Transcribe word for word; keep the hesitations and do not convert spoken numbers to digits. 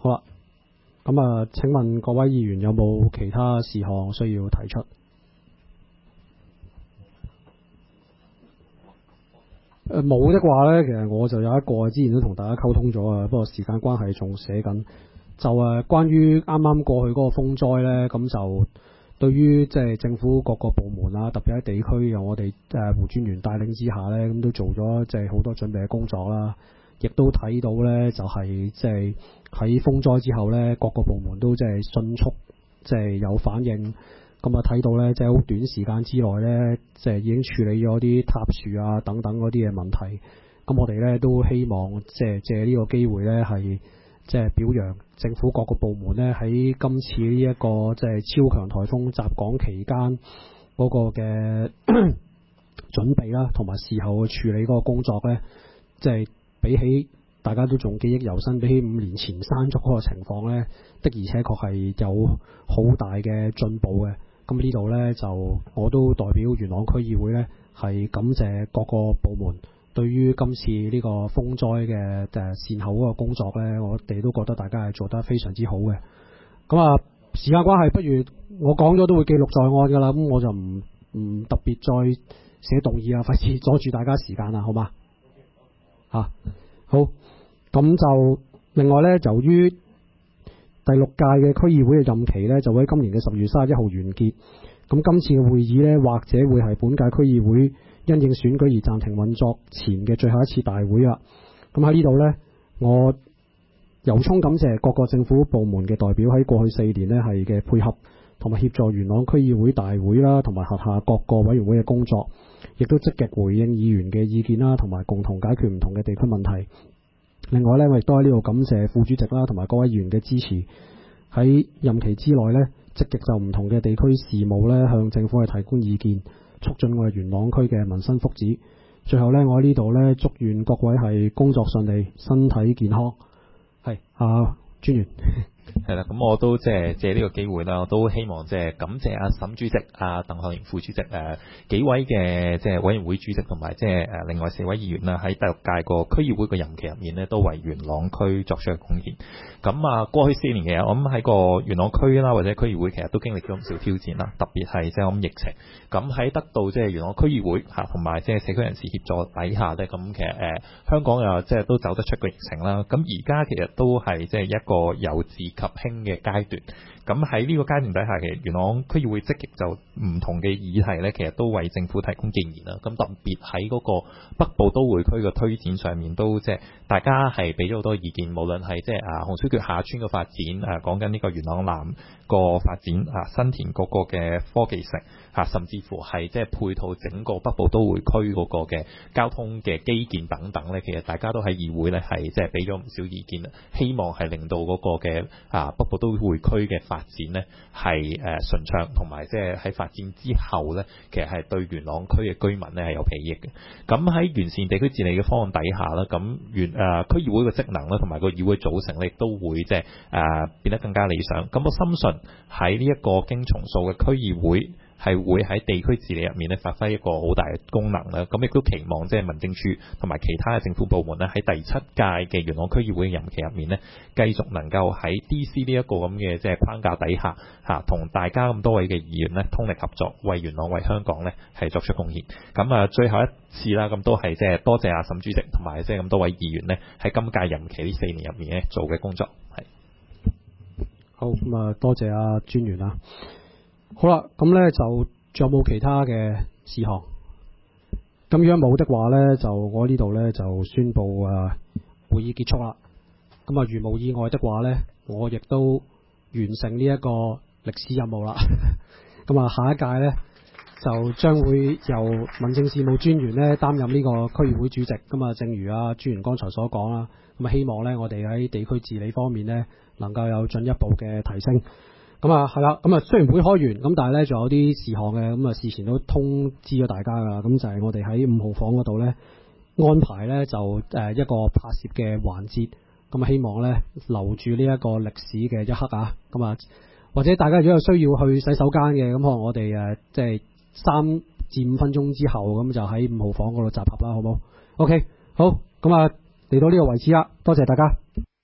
好啦，咁啊，請問各位議員有冇其他事項需要提出？誒冇的話呢，其實我就有一個之前都同大家溝通咗啊，不過時間關係仲寫緊。就誒關於啱啱過去嗰個風災呢，咁就對於即係政府各個部門啊，特別喺地區由我哋誒胡專員帶領之下呢，咁都做咗即係好多準備嘅工作啦。亦都睇到呢，就係即係喺風災之後呢，各個部門都即係迅速即係有反應。咁啊睇到呢，即係好短時間之內呢，即係已經處理咗啲塌樹啊等等嗰啲嘅問題。咁我哋呢都希望即係借呢個機會呢，係即係表揚政府各個部門呢，喺今次呢一個即係超強颱風襲港期間嗰個嘅準備啦，同埋事後嘅處理嗰個工作呢，即係比起大家都仲記憶猶新，比起五年前山竹嗰個情況呢，的而且確係有好大嘅進步嘅。咁呢度呢，就我都代表元朗區議會呢，係感謝各個部門對於今次呢個風災嘅誒善後嗰個工作呢，我哋都覺得大家係做得非常之好嘅。咁啊，時間關係，不如我講咗都會記錄在案㗎啦，咁我就唔唔特別再寫動議啊，費事阻住大家時間啦，好嗎？嚇、啊，好。咁就另外呢，由於第六屆嘅區議會嘅任期呢，就會喺今年嘅十月三十一號完結。咁今次嘅會議呢，或者會係本屆區議會因應選舉而暫停運作前嘅最後一次大會啦。咁喺呢度呢，我由衷感謝各個政府部門嘅代表喺過去四年呢係嘅配合，同埋協助元朗區議會大會啦，同埋轄下各個委員會嘅工作，亦都積極回應議員嘅意見啦，同埋共同解決唔同嘅地區問題。另外呢，我亦都喺呢度感謝副主席啦，同埋各位議員嘅支持，喺任期之內呢，積極就唔同嘅地區事務呢向政府去提供意見，促進我哋元朗區嘅民生福祉。最後呢，我喺呢度呢，祝願各位係工作順利，身體健康。係啊，專員。 係啦，咁我都即係借呢個機會啦，我都希望即係感謝阿沈主席、阿鄧漢盈副主席誒幾位嘅即係委員會主席同埋即係誒另外四位議員啦，喺第六屆個區議會嘅任期入面呢，都為元朗區作出嘅貢獻。咁啊，過去四年嘅我諗喺個元朗區啦，或者區議會其實都經歷咗唔少挑戰啦，特別係即係我諗疫情。咁喺得到即係元朗區議會嚇同埋即係社區人士協助底下咧，咁其實誒、呃、香港又即係都走得出個疫情啦。咁而家其實都係即係一個由治及興嘅階段。咁喺呢個階段底下，其實元朗區議會積極就唔同嘅議題咧，其實都為政府提供建言啦。咁特別喺嗰個北部都會區嘅推展上面，都即係大家係俾咗好多意見，無論係即係啊洪水橋下村嘅發展，誒講緊呢個元朗南個發展啊，新田嗰個嘅科技城嚇，甚至乎係即係配套整個北部都會區嗰個嘅交通嘅基建等等咧，其實大家都喺議會咧係即係俾咗唔少意見啦，希望係令到嗰個嘅啊北部都會區嘅發展呢係誒順暢，同埋即係喺發展之後呢，其實係對元朗區嘅居民呢係有裨益嘅。咁喺完善地區治理嘅方案底下啦，咁元誒區議會嘅職能啦，同埋個議會組成呢，亦都會即係誒變得更加理想。咁我深信喺呢一個經重塑嘅區議會，係會喺地區治理入面咧發揮一個好大嘅功能啦，咁亦都期望即係民政處同埋其他嘅政府部門咧喺第七屆嘅元朗區議會任期入面咧，繼續能夠喺 D C 呢一個咁嘅即係框架底下嚇，同大家咁多位嘅議員咧通力合作，為元朗為香港咧係作出貢獻。咁啊，最後一次啦，咁都係即係多謝阿沈主席同埋即係咁多位議員咧喺今屆任期呢四年入面咧做嘅工作。係好，咁啊，多謝阿專員啦。好啦，咁呢就仲有冇其他嘅事項？咁如果冇的話呢，就我呢度呢就宣布啊會議結束啦。咁啊，如無意外的話呢，我亦都完成呢一個歷史任務啦。咁啊，下一屆呢就將會由民政事務專員呢擔任呢個區議會主席。咁啊，正如啊專員剛才所講啦，咁啊希望呢我哋喺地區治理方面呢能夠有進一步嘅提升。咁啊，係啦，咁啊，雖然會開完，咁但係咧，仲有啲事項嘅，咁啊，事前都通知咗大家噶啦，咁就係我哋喺五號房嗰度咧安排咧，就誒一個拍攝嘅環節，咁啊，希望咧留住呢一個歷史嘅一刻啊，咁啊，或者大家如果有需要去洗手間嘅，咁可能我哋誒即係三至五分鐘之後，咁就喺五號房嗰度集合啦，好冇？OK，好，咁啊嚟到呢個為止啦，多謝大家。